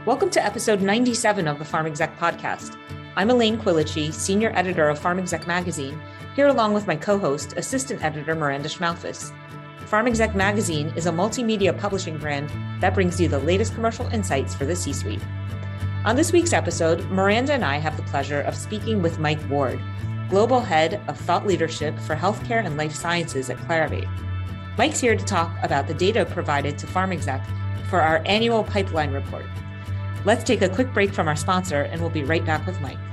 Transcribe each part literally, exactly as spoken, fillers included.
Welcome to episode ninety-seven of the PharmExec podcast. I'm Elaine Quilici, senior editor of PharmExec magazine, here along with my co-host, assistant editor Miranda Schmalfus. PharmExec magazine is a multimedia publishing brand that brings you the latest commercial insights for the C-suite. On this week's episode, Miranda and I have the pleasure of speaking with Mike Ward, Global Head of Thought Leadership for Healthcare and Life Sciences at Clarivate. Mike's here to talk about the data provided to PharmExec for our annual pipeline report. Let's take a quick break from our sponsor, and we'll be right back with Mike.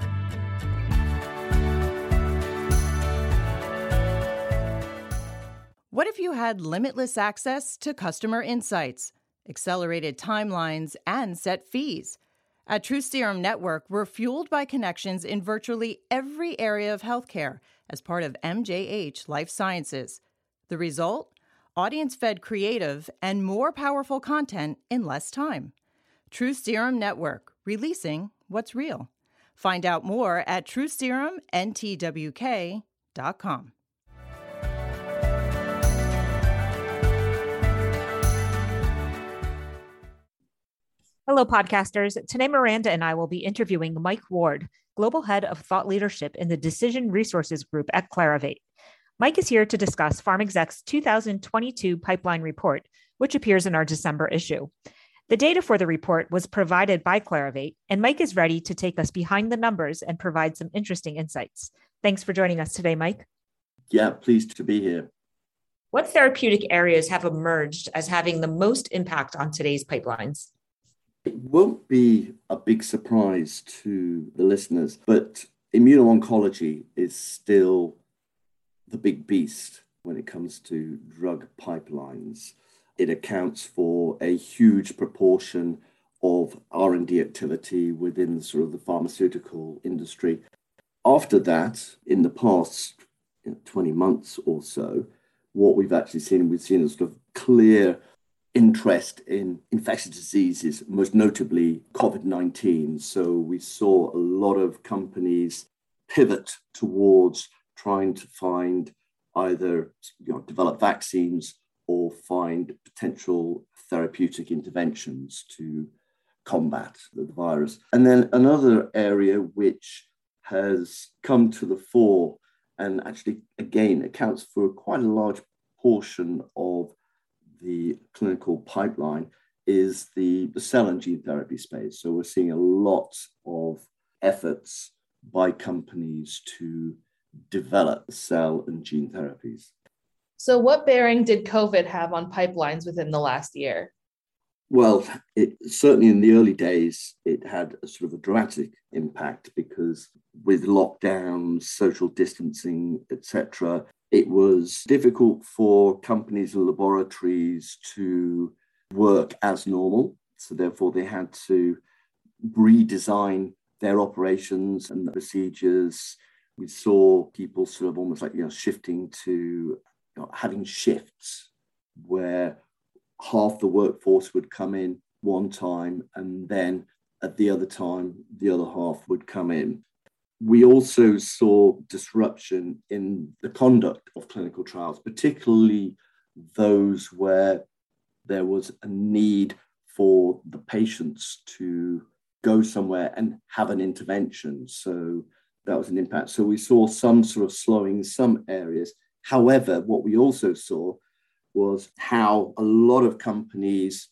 What if you had limitless access to customer insights, accelerated timelines, and set fees? At TruSerum Network, we're fueled by connections in virtually every area of healthcare as part of M J H Life Sciences. The result? Audience-fed creative and more powerful content in less time. TruSerum Network, releasing what's real. Find out more at true serum n t w k dot com. Hello, podcasters. Today, Miranda and I will be interviewing Mike Ward, Global Head of Thought Leadership in the Decision Resources Group at Clarivate. Mike is here to discuss PharmExec's two thousand twenty-two pipeline report, which appears in our December issue. The data for the report was provided by Clarivate, and Mike is ready to take us behind the numbers and provide some interesting insights. Thanks for joining us today, Mike. Yeah, pleased to be here. What therapeutic areas have emerged as having the most impact on today's pipelines? It won't be a big surprise to the listeners, but immuno-oncology is still the big beast when it comes to drug pipelines. It accounts for a huge proportion of R and D activity within sort of the pharmaceutical industry. After that, in the past you know, twenty months or so, what we've actually seen, we've seen a sort of clear interest in infectious diseases, most notably COVID nineteen. So we saw a lot of companies pivot towards trying to find either you know, develop vaccines or find potential therapeutic interventions to combat the virus. And then another area which has come to the fore and actually, again, accounts for quite a large portion of the clinical pipeline is the, the cell and gene therapy space. So we're seeing a lot of efforts by companies to develop cell and gene therapies. So what bearing did COVID have on pipelines within the last year? Well, it, certainly in the early days, it had a sort of a dramatic impact because with lockdowns, social distancing, et cetera, it was difficult for companies and laboratories to work as normal. So therefore, they had to redesign their operations and the procedures. We saw people sort of almost like, you know, shifting to you know, having shifts where half the workforce would come in one time and then at the other time, the other half would come in. We also saw disruption in the conduct of clinical trials, particularly those where there was a need for the patients to go somewhere and have an intervention. So that was an impact. So we saw some sort of slowing in some areas. However, what we also saw was how a lot of companies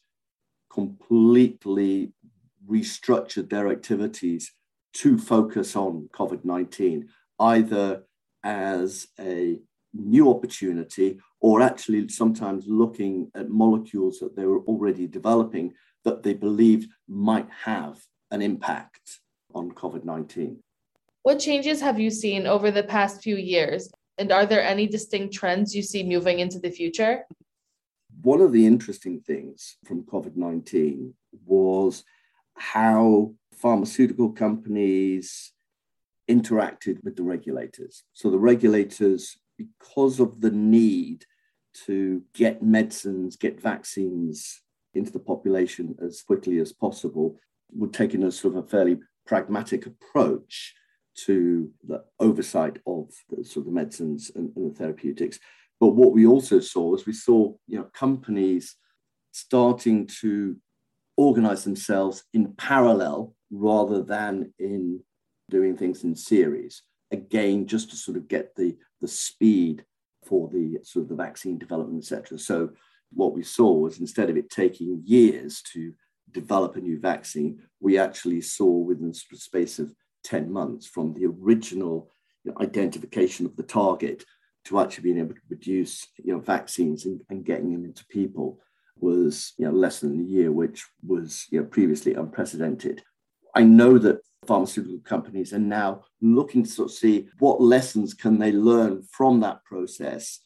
completely restructured their activities to focus on COVID nineteen, either as a new opportunity or actually sometimes looking at molecules that they were already developing that they believed might have an impact on COVID nineteen. What changes have you seen over the past few years? And are there any distinct trends you see moving into the future? One of the interesting things from COVID nineteen was how pharmaceutical companies interacted with the regulators. So the regulators, because of the need to get medicines, get vaccines into the population as quickly as possible, were taking a sort of a fairly pragmatic approach to the oversight of the, sort of the medicines and, and the therapeutics. But what we also saw is we saw, you know, companies starting to organize themselves in parallel rather than in doing things in series. Again, just to sort of get the, the speed for the sort of the vaccine development, et cetera. So what we saw was, instead of it taking years to develop a new vaccine, we actually saw within the space of ten months from the original you know, identification of the target to actually being able to produce you know, vaccines and, and getting them into people was you know, less than a year, which was you know, previously unprecedented. I know that pharmaceutical companies are now looking to sort of see what lessons can they learn from that process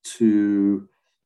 to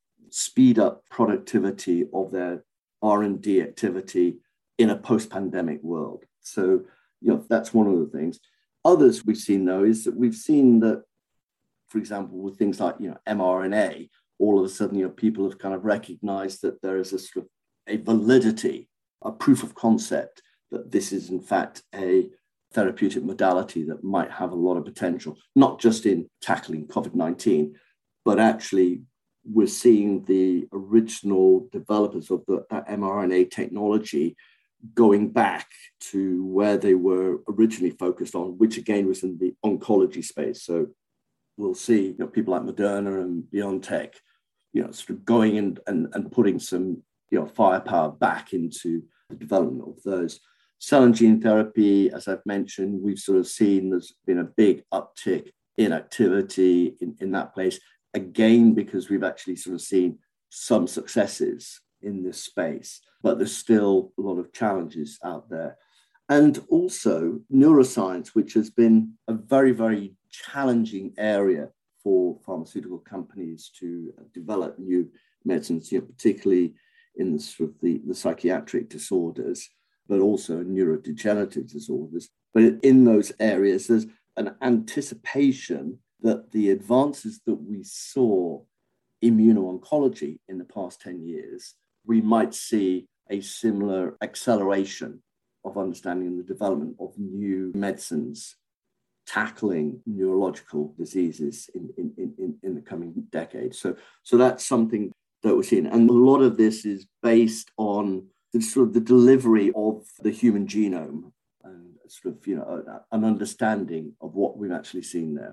speed up productivity of their R and D activity in a post-pandemic world. So, you know, that's one of the things. Others we've seen, though, is that we've seen that, for example, with things like, you know, mRNA, all of a sudden, you know, people have kind of recognized that there is a sort of a validity, a proof of concept that this is, in fact, a therapeutic modality that might have a lot of potential, not just in tackling COVID nineteen, but actually we're seeing the original developers of the, that mRNA technology going back to where they were originally focused on, which again was in the oncology space. So we'll see you know, people like Moderna and BioNTech, you know, sort of going in and, and putting some you know, firepower back into the development of those. Cell and gene therapy, as I've mentioned, we've sort of seen there's been a big uptick in activity in, in that place. Again, because we've actually sort of seen some successes in this space, but there's still a lot of challenges out there. And also neuroscience, which has been a very, very challenging area for pharmaceutical companies to develop new medicines, you know, particularly in the, sort of the, the psychiatric disorders, but also neurodegenerative disorders. But in those areas, there's an anticipation that the advances that we saw in immuno-oncology in the past ten years, we might see a similar acceleration of understanding and the development of new medicines tackling neurological diseases in, in, in, in the coming decade. So, so that's something that we're seeing. And a lot of this is based on the sort of the delivery of the human genome and sort of, you know, an understanding of what we've actually seen there.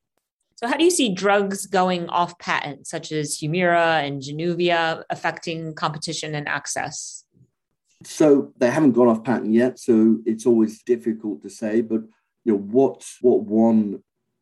So how do you see drugs going off patent, such as Humira and Januvia, affecting competition and access? So they haven't gone off patent yet, so it's always difficult to say. But you know what what one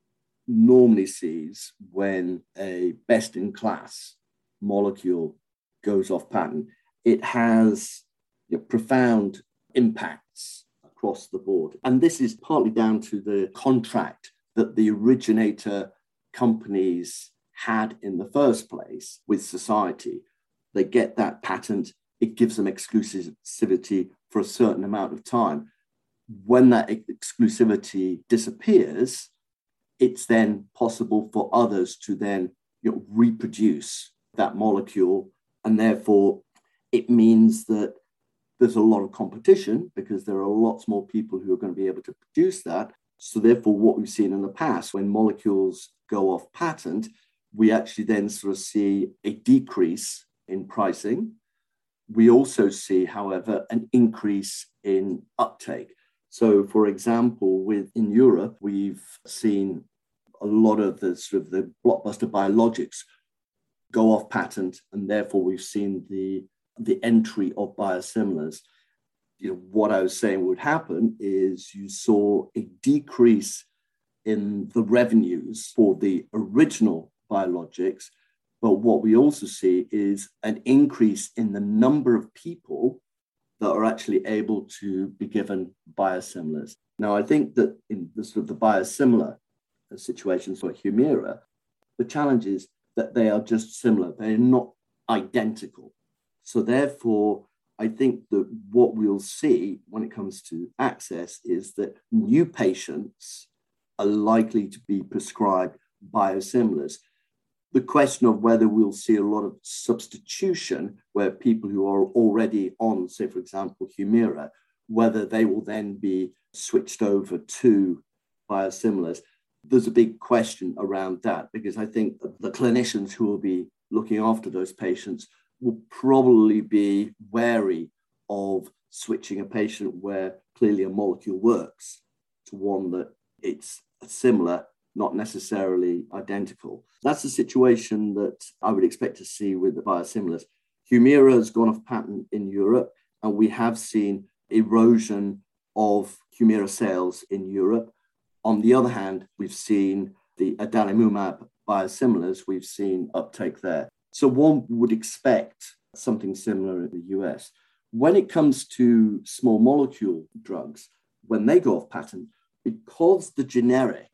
normally sees when a best-in-class molecule goes off patent, it has you know, profound impacts across the board, and this is partly down to the contract that the originator companies had in the first place with society. They get that patent, it gives them exclusivity for a certain amount of time. When that exclusivity disappears, it's then possible for others to then you know, reproduce that molecule. And therefore, it means that there's a lot of competition because there are lots more people who are going to be able to produce that. So therefore, what we've seen in the past, when molecules go off patent, we actually then sort of see a decrease in pricing. We also see, however, an increase in uptake. So, for example, with in Europe, we've seen a lot of the sort of the blockbuster biologics go off patent, and therefore we've seen the, the entry of biosimilars. You know, what I was saying would happen is you saw a decrease in the revenues for the original biologics, but what we also see is an increase in the number of people that are actually able to be given biosimilars. Now, I think that in the sort of the biosimilar situations like Humira, the challenge is that they are just similar. They're not identical. So therefore, I think that what we'll see when it comes to access is that new patients are likely to be prescribed biosimilars. The question of whether we'll see a lot of substitution where people who are already on, say, for example, Humira, whether they will then be switched over to biosimilars, there's a big question around that, because I think the clinicians who will be looking after those patients will probably be wary of switching a patient where clearly a molecule works to one that it's similar, not necessarily identical. That's the situation that I would expect to see with the biosimilars. Humira has gone off patent in Europe, and we have seen erosion of Humira sales in Europe. On the other hand, we've seen the adalimumab biosimilars, we've seen uptake there. So one would expect something similar in the U S. When it comes to small molecule drugs, when they go off patent, because the generic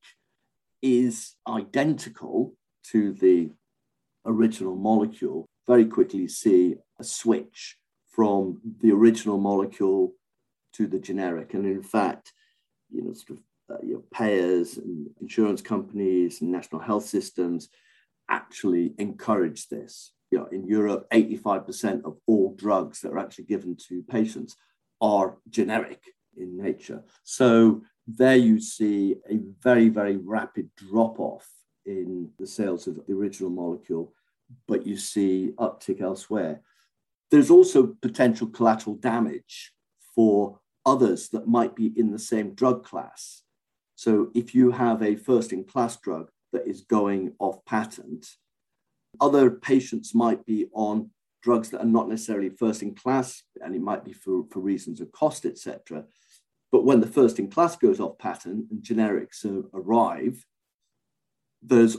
is identical to the original molecule, very quickly see a switch from the original molecule to the generic. And in fact, you know, sort of uh, you know, payers and insurance companies and national health systems actually encourage this. You know, in Europe, eighty-five percent of all drugs that are actually given to patients are generic in nature. So there you see a very, very rapid drop-off in the sales of the original molecule, but you see uptick elsewhere. There's also potential collateral damage for others that might be in the same drug class. So if you have a first-in-class drug that is going off patent, other patients might be on drugs that are not necessarily first-in-class, and it might be for, for reasons of cost, et cetera. But when the first-in-class goes off patent and generics uh, arrive, there's,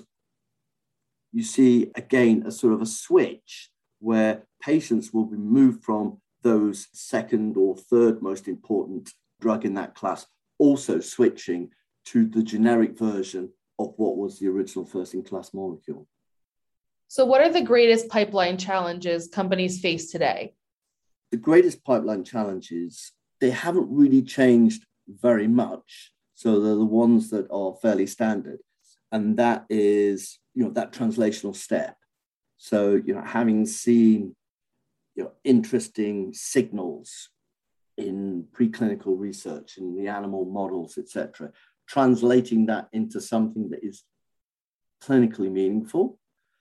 you see, again, a sort of a switch where patients will be moved from those second or third most important drug in that class, also switching to the generic version of what was the original first-in-class molecule. So what are the greatest pipeline challenges companies face today? The greatest pipeline challenges, they haven't really changed very much. So they're the ones that are fairly standard. And that is, you know, that translational step. So, you know, having seen, you know, interesting signals in preclinical research, in the animal models, et cetera, translating that into something that is clinically meaningful.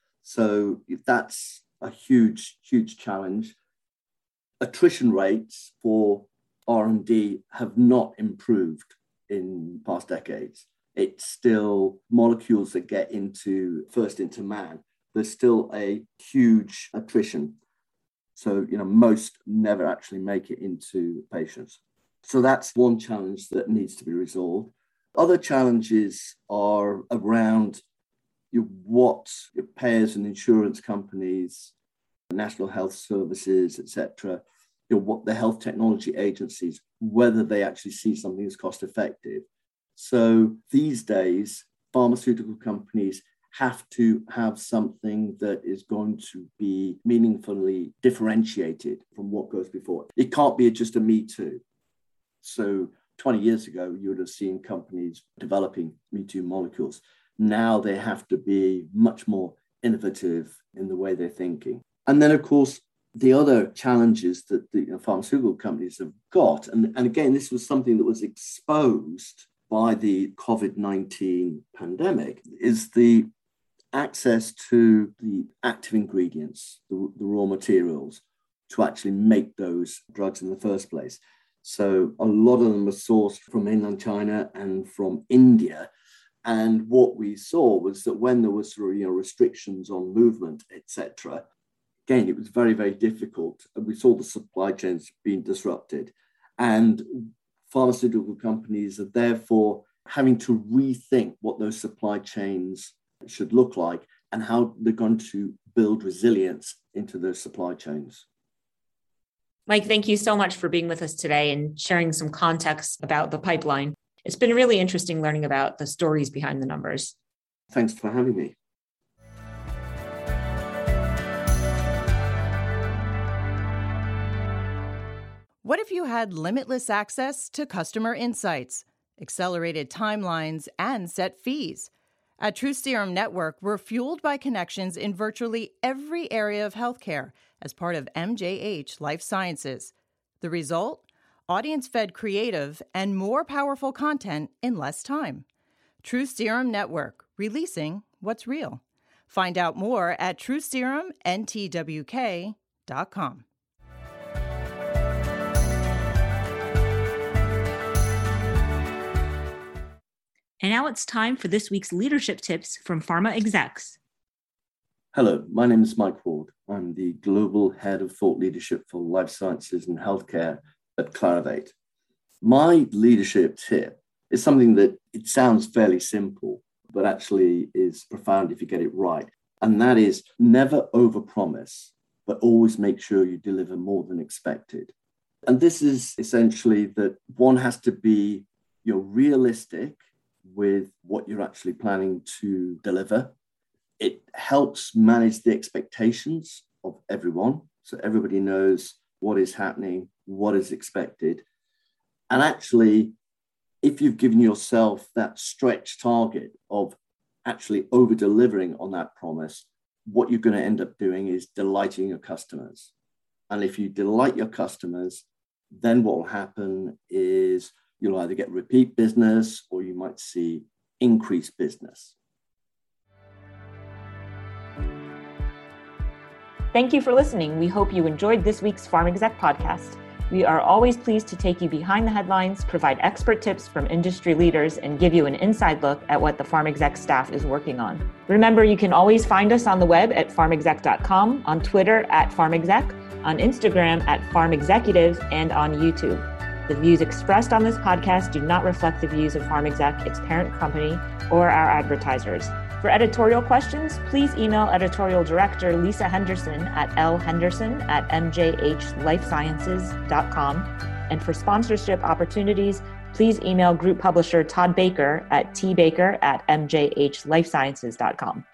So that's a huge, huge challenge. Attrition rates for R and D have not improved in past decades. It's still molecules that get into first into man. There's still a huge attrition. So, you know, most never actually make it into patients. So that's one challenge that needs to be resolved. Other challenges are around you, what your payers and insurance companies, national health services, et cetera, you know, what the health technology agencies, whether they actually see something as cost effective. So these days, pharmaceutical companies have to have something that is going to be meaningfully differentiated from what goes before. It can't be just a me too. So twenty years ago, you would have seen companies developing me too molecules. Now they have to be much more innovative in the way they're thinking. And then, of course, the other challenges that the you know, pharmaceutical companies have got, and, and again, this was something that was exposed by the COVID nineteen pandemic, is the access to the active ingredients, the, the raw materials, to actually make those drugs in the first place. So a lot of them are sourced from mainland China and from India. And what we saw was that when there was sort of, you know, restrictions on movement, et cetera, again, it was very, very difficult. And we saw the supply chains being disrupted. And pharmaceutical companies are therefore having to rethink what those supply chains should look like and how they're going to build resilience into those supply chains. Mike, thank you so much for being with us today and sharing some context about the pipeline. It's been really interesting learning about the stories behind the numbers. Thanks for having me. What if you had limitless access to customer insights, accelerated timelines, and set fees? At Truth Serum Network, we're fueled by connections in virtually every area of healthcare as part of M J H Life Sciences. The result? Audience-fed creative and more powerful content in less time. Truth Serum Network, releasing what's real. Find out more at truth serum n t w k dot com. And now it's time for this week's leadership tips from Pharma Execs. Hello, my name is Mike Ward. I'm the Global Head of Thought Leadership for Life Sciences and Healthcare at Clarivate. My leadership tip is something that it sounds fairly simple, but actually is profound if you get it right. And that is never overpromise, but always make sure you deliver more than expected. And this is essentially that one has to be you're realistic with what you're actually planning to deliver. It helps manage the expectations of everyone. So everybody knows what is happening, what is expected. And actually, if you've given yourself that stretch target of actually over-delivering on that promise, what you're going to end up doing is delighting your customers. And if you delight your customers, then what will happen is you'll either get repeat business or you might see increased business. Thank you for listening. We hope you enjoyed this week's Pharm Exec podcast. We are always pleased to take you behind the headlines, provide expert tips from industry leaders, and give you an inside look at what the Pharm Exec staff is working on. Remember, you can always find us on the web at pharm exec dot com, on Twitter at pharmexec, on Instagram at pharmexecutive, and on YouTube. The views expressed on this podcast do not reflect the views of Pharm Exec, its parent company, or our advertisers. For editorial questions, please email editorial director Lisa Henderson at l henderson at m j h life sciences dot com. And for sponsorship opportunities, please email group publisher Todd Baker at t baker at m j h life sciences dot com.